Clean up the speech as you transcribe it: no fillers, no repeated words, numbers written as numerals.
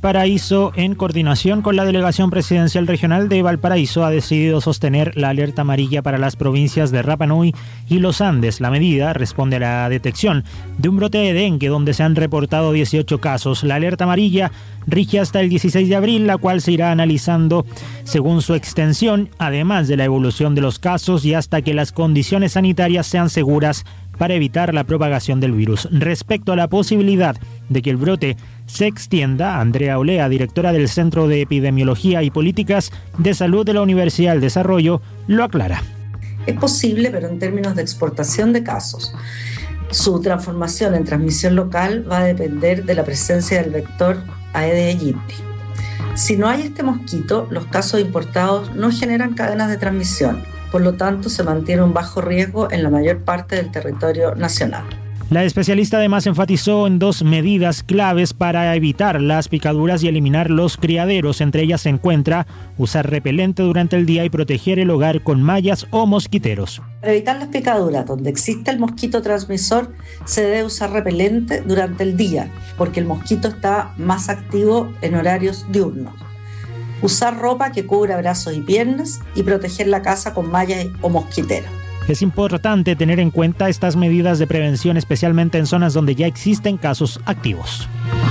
Valparaíso, en coordinación con la Delegación Presidencial Regional de Valparaíso, ha decidido sostener la alerta amarilla para las provincias de Rapa Nui y Los Andes. La medida responde a la detección de un brote de dengue donde se han reportado 18 casos. La alerta amarilla rige hasta el 16 de abril, la cual se irá analizando según su extensión, además de la evolución de los casos y hasta que las condiciones sanitarias sean seguras para evitar la propagación del virus. Respecto a la posibilidad de que el brote se extienda, Andrea Olea, directora del Centro de Epidemiología y Políticas de Salud de la Universidad del Desarrollo, lo aclara. Es posible, pero en términos de exportación de casos. Su transformación en transmisión local va a depender de la presencia del vector Aedes aegypti. Si no hay este mosquito, los casos importados no generan cadenas de transmisión. Por lo tanto, se mantiene un bajo riesgo en la mayor parte del territorio nacional. La especialista además enfatizó en dos medidas claves para evitar las picaduras y eliminar los criaderos. Entre ellas se encuentra usar repelente durante el día y proteger el hogar con mallas o mosquiteros. Para evitar las picaduras donde existe el mosquito transmisor, se debe usar repelente durante el día, porque el mosquito está más activo en horarios diurnos. Usar ropa que cubra brazos y piernas y proteger la casa con mallas o mosquiteros. Es importante tener en cuenta estas medidas de prevención, especialmente en zonas donde ya existen casos activos.